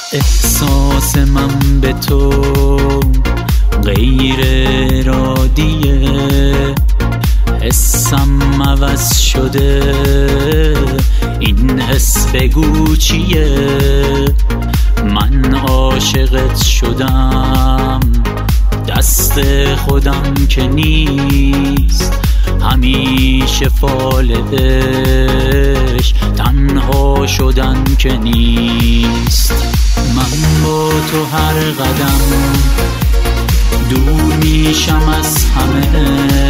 احساس من به تو غیر ارادیه، حسم عوض شده، این حس بگو چیه؟ من عاشقت شدم، دست خودم که نیست، همیشه فال عشق، تنها شدن که نیست. من با تو هر قدم دور میشم از همه،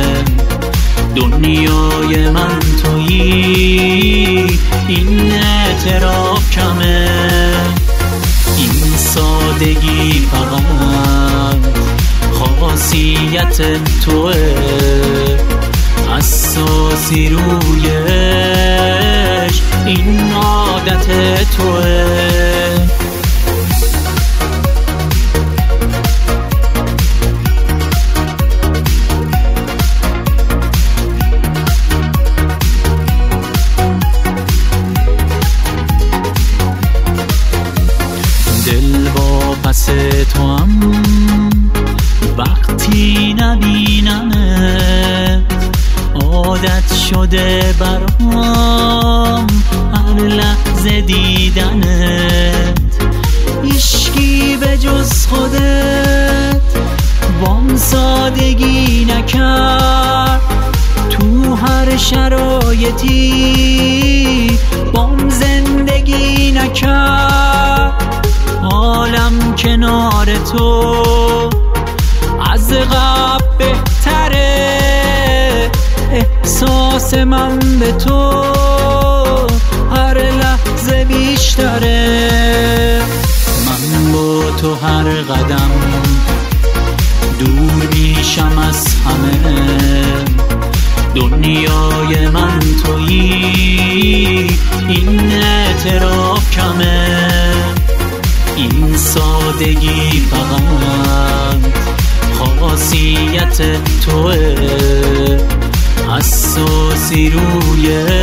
دنیای من تویی، این اعتراف کمه، این سادگی فقط خاصیت توه، حساسی رویش این عادت توه. دل با پس تو هم وقتی نبینمت، عادت شده برام هر لحظه دیدنت، هیچکی به جز خودت بام سادگی نکرد، تو هر شرایطی بام زندگی نکرد. حالم کنار تو از قبل بهتره، احساس من به تو هر لحظه بیشتره. من با تو هر قدم دور میشم از همه، دنیای من تویی، این اعتراف کمه، این سادگی فقط خاصیت توه، حساسی روی